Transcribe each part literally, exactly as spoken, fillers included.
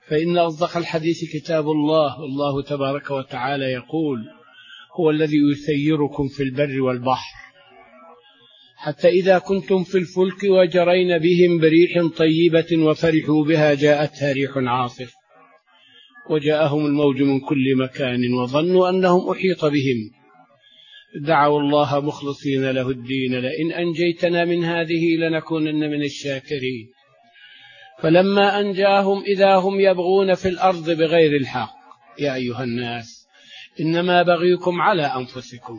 فإن أصدق الحديث كتاب الله، والله تبارك وتعالى يقول: هو الذي يسيركم في البر والبحر حتى إذا كنتم في الفلك وجرين بهم بريح طيبة وفرحوا بها جاءتها ريح عاصف وجاءهم الموج من كل مكان وظنوا أنهم أحيط بهم دعوا الله مخلصين له الدين لئن أنجيتنا من هذه لنكونن من الشاكرين. فلما أنجاهم إذا هم يبغون في الأرض بغير الحق. يا أيها الناس إنما بغيكم على أنفسكم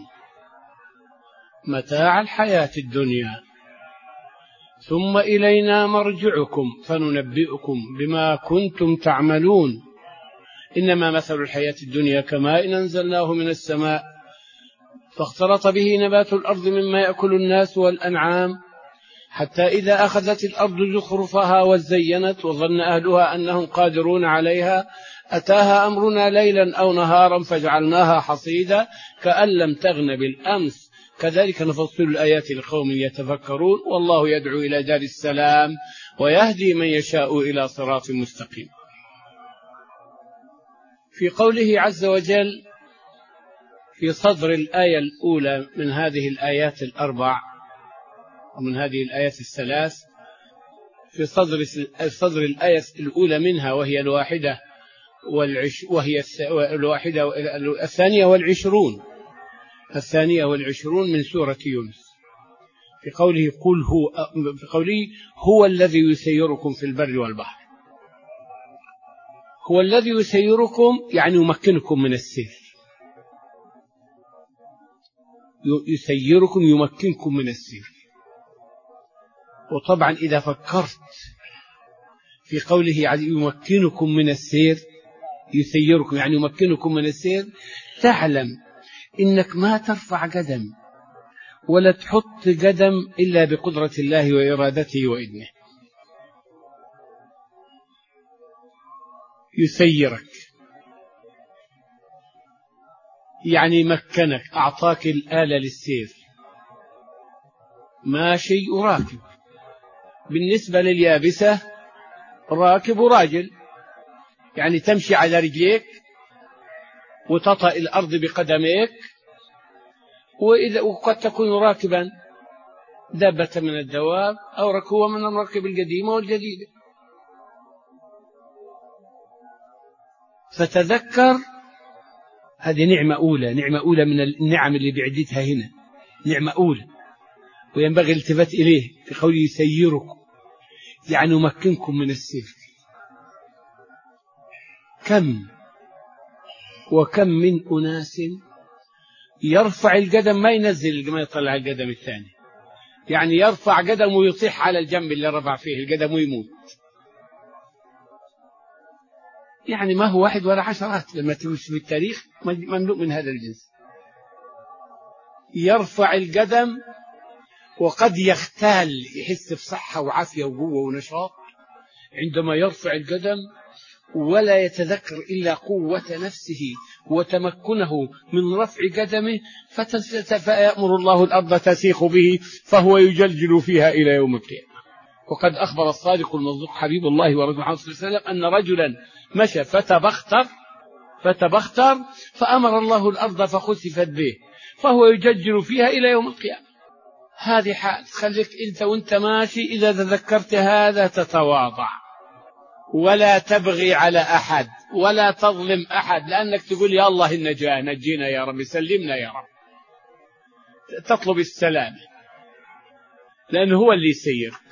متاع الحياة الدنيا ثم إلينا مرجعكم فننبئكم بما كنتم تعملون. إنما مثل الحياة الدنيا كماء أنزلناه من السماء فاختلط به نبات الأرض مما يأكل الناس والأنعام حتى إذا أخذت الأرض زخرفها وزينت وظن أهلها أنهم قادرون عليها أتاها أمرنا ليلا أو نهارا فجعلناها حصيدا كأن لم تغن بالأمس كذلك نفصل الآيات لقوم يتفكرون والله يدعو إلى دار السلام ويهدي من يشاء إلى صراط مستقيم. في قوله عز وجل في صدر الآية الأولى من هذه الآيات الأربع ومن هذه الآيات الثلاث، في صدر صدر الآية الأولى منها وهي الواحدة والعش وهي الواحدة الثانية والعشرون الثانية والعشرون من سورة يونس، في قوله قل هو في قوله هو الذي يسيركم في البر والبحر. هو الذي يسيركم يعني يمكنكم من السير، يسيركم يمكنكم من السير. وطبعا إذا فكرت في قوله يمكنكم من السير يسيركم يعني يمكنكم من السير تعلم إنك ما ترفع قدم ولا تحط قدم إلا بقدرة الله وإرادته وإذنه. يسيرك يعني مكنك، أعطاك الآلة للسير، ماشي وراكب. بالنسبة لليابسة راكب وراجل، يعني تمشي على رجليك وتطأ الأرض بقدميك، وإذا وقد تكون راكبا دابة من الدواب أو ركوبا من الركب القديمة والجديدة. فتذكر هذه نعمة أولى، نعمة أولى من النعم اللي بعدتها هنا، نعمة أولى وينبغي الالتفات إليه في قوله يسيركم يعني يمكنكم من السير. كم وكم من أناس يرفع القدم ما ينزل ما يطلع القدم الثاني، يعني يرفع قدم ويطيح على الجنب اللي رفع فيه القدم ويموت، يعني ما هو واحد ولا عشرات لما تمشي في التاريخ مملوء من هذا الجنس. يرفع القدم وقد يختال، يحس بصحة وعافية وقوة ونشاط عندما يرفع القدم ولا يتذكر إلا قوة نفسه وتمكنه من رفع قدمه فيأمر الله الأرض تسيخ به فهو يجلجل فيها إلى يوم القيامة. وقد أخبر الصادق المصدوق حبيب الله ورسوله محمد صلى الله عليه وسلم أن رجلا مشى فتبختر فتبختر فأمر الله الأرض فخسفت به فهو يجلجل فيها إلى يوم القيامة. هذه حال تخليك أنت وأنت ماشي إذا تذكرت هذا تتواضع ولا تبغي على أحد ولا تظلم أحد، لأنك تقول يا الله النجاة نجينا يا رب سلمنا يا رب، تطلب السلام لأنه هو اللي يسير.